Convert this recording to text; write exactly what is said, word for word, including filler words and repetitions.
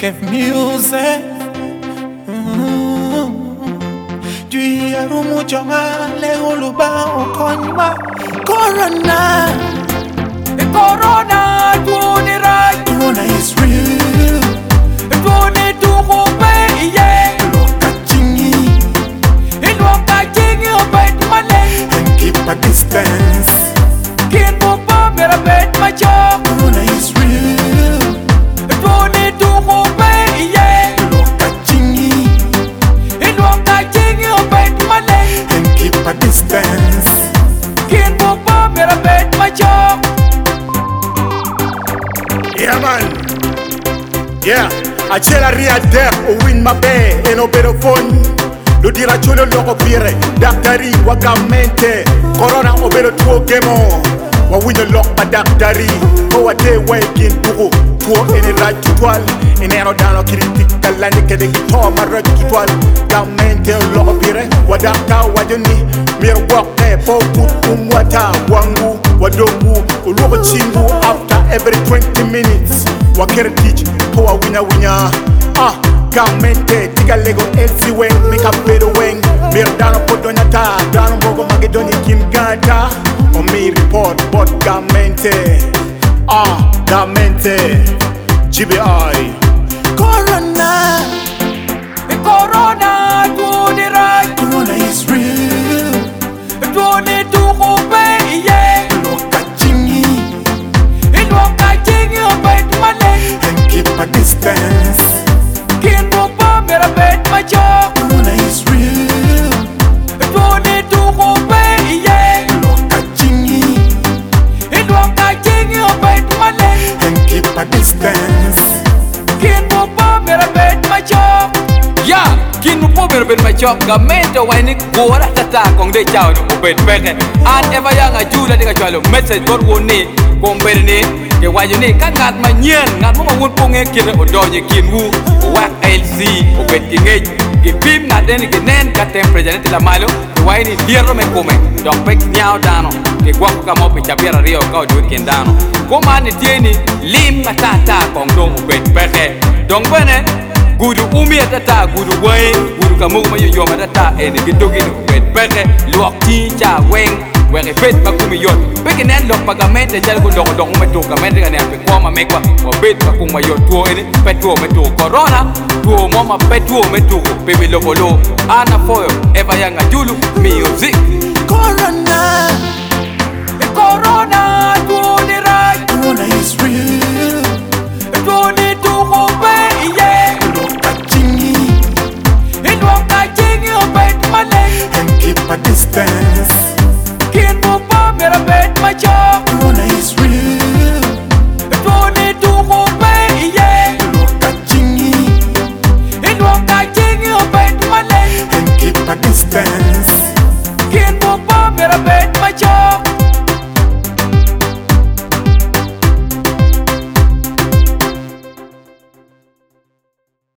give music. Dwi arumu jonga le uluba okonywa Corona. The Corona tuni right. Corona is real. Tuni tuko pe yeah. Loka chingi Iloka chingi obet male. and keep a distance. Kin bupa mera bet macho. Corona is real. Tuni tuko pe yeah. Loka chingi Iloka chingi obet male. and keep a distance. Kin bupa mera bet macho. Yeah, man. Yeah. I tell a real death or win my bed and no better phone. Lo dira chulo loco pire. Daktari wakamente. Corona obero tuo gemo. Wa win lock pa daktari. Go a day waking tuo. Tuo ene raj tutual. Ene ano dano kritika lani kede kito maraj tutual. Gamente loco pire. Wa dakta wajoni. Mir wakne po put umwata wangu. Wadogu ulogo chingu after every twenty minutes. Wakere teach poa winya winya. Ah, gamente tiga lego elsi weng mika pedo weng. Mir dano podonyata dano mogo magedoni kim gata. O mi report but gamente. Ah, gamente G B I. Corona. The Corona tuni right. Corona is real. Tuni tuko pe yeah. Loka chingi Iloka chingi obet male. and keep a distance. Kin bupa mera bet macho. Corona is real. Tuni tuko pe yeah. Loka chingi Iloka chingi obet male. and keep a distance. Kin bupa mera bet macho. Ya, kin bupa mera bet macho. Gamento wani gora tata kong de chao no bet peke. An eva yang ajuda de kachalo message dot woni komber ni ke wayo ni ka ngat ma nyen ngat mo won ponge kire odoje kin wu wak L C o bet ki ngej ki pim ngat den ki nen ka temperature ti la malo wai ni dierro me come dok pek nyao dano ke gwa ka mo pe chabira rio ka odur kin dano ko man ni tieni lim matata kong dong o bet peke dong bene gudu umi tata gudu wai gudu kamu ma yo ma tata e ni bidogi o bet peke luok ti cha weng wenge bet ba kumi yot peke nen lok pagamente jal ko dong dong me to kamente ga ne pe ko ma mekwa o bet ba kuma yot tuo ene petuo me to corona tuo mo ma petuo me to pe bi lo bolo ana foyo eva yanga julu music Corona. the corona tuo de right Corona is real. tuo ni tuo pe yeah Loka chingi it walk like jingy o bet male and keep a distance. kin bupa mera bet macho Corona is real. tuo ni tuo pe yeah Loka chingi it walk like jingy o bet male and keep a distance. kin bupa mera bet